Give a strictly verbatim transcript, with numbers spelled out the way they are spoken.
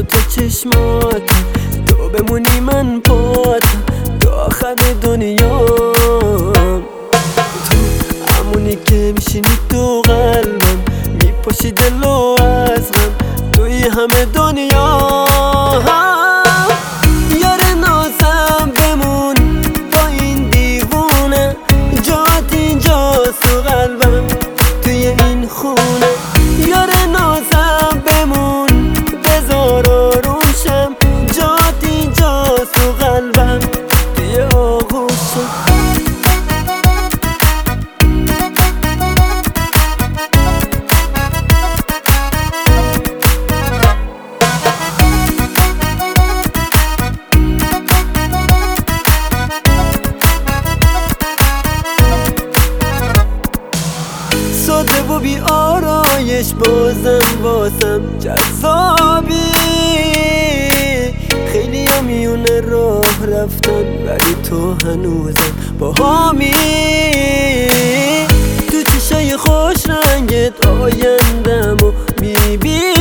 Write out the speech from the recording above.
دو تا چشماتم، تو بمونی من پاتم تا آخر دنیام. تو همونی که میشینی تو قلبم، میپاشی دل و عزمم توی همه دنیا. یار نازم بمون با این دیوونه، جات اینجاست تو قلبم توی این خونه. یار نازم بمون بذار آروم شم، جات اینجاست تو قلبم توی آغوشم. ساده و بی آرایش بازم واسم جذابی. خیلی ها میونه راه رفتن ولی تو هنوزم با هامی. تو چشای خوش رنگت آیندم و میبینم،